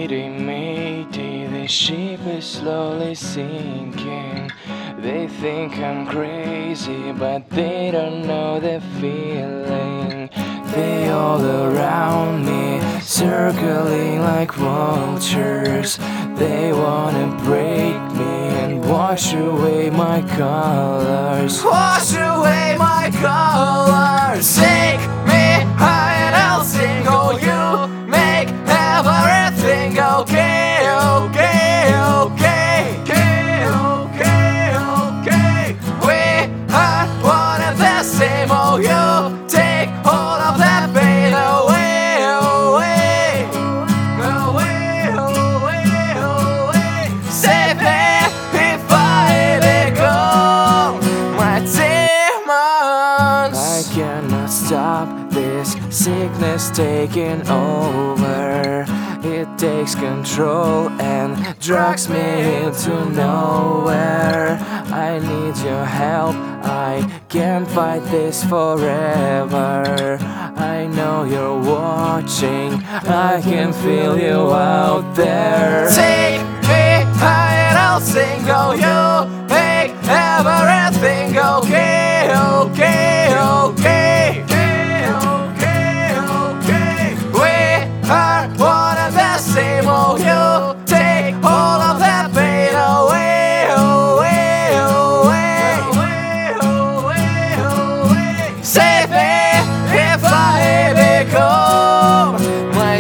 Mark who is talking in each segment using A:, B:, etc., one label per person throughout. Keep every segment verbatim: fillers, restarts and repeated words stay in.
A: Mayday, mayday, the ship is slowly sinking. They think I'm crazy, but they don't know the feeling. They all around me, circling like vultures. They wanna break me and wash away my colors. Wash away my colors. Take me high and I'll sing. Oh, you make everything okay, okay, okay, okay, okay, okay. We are one and the same. Oh, you take all of that pain away, away, away, away, away. Save me if I let go my demons. I cannot stop this sickness taking over. It takes control and drags me into nowhere. I need your help, I can't fight this forever. I know you're watching, I can feel you out there. Take me high and I'll sing. Oh, you make everything okay, okay, okay, okay, okay. We are one and the same. Oh, you take all of that pain away, away, away, away, away. Save me if I become my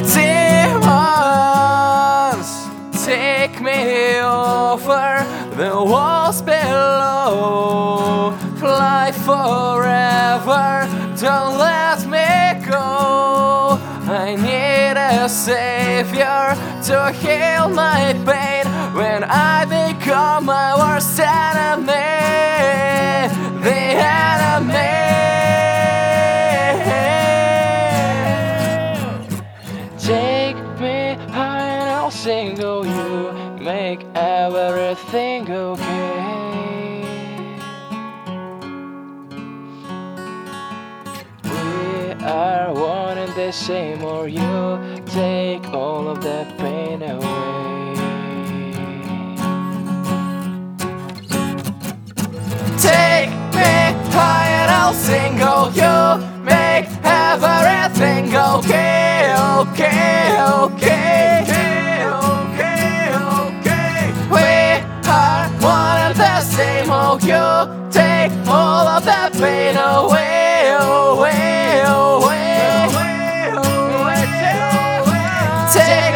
A: demons. Take me over the walls below. Fly forever, don't let me go. I need a savior to heal my pain when I become my worst enemy, the enemy. Take me high and I'll sing. Oh, you make everything okay. We are one and the same, or you take all of that pain away. Take me high and I'll sing. Oh, you make everything okay, okay, okay, okay, okay. We are one and the same. Oh, you take all of that pain away, away, away, away, away. Take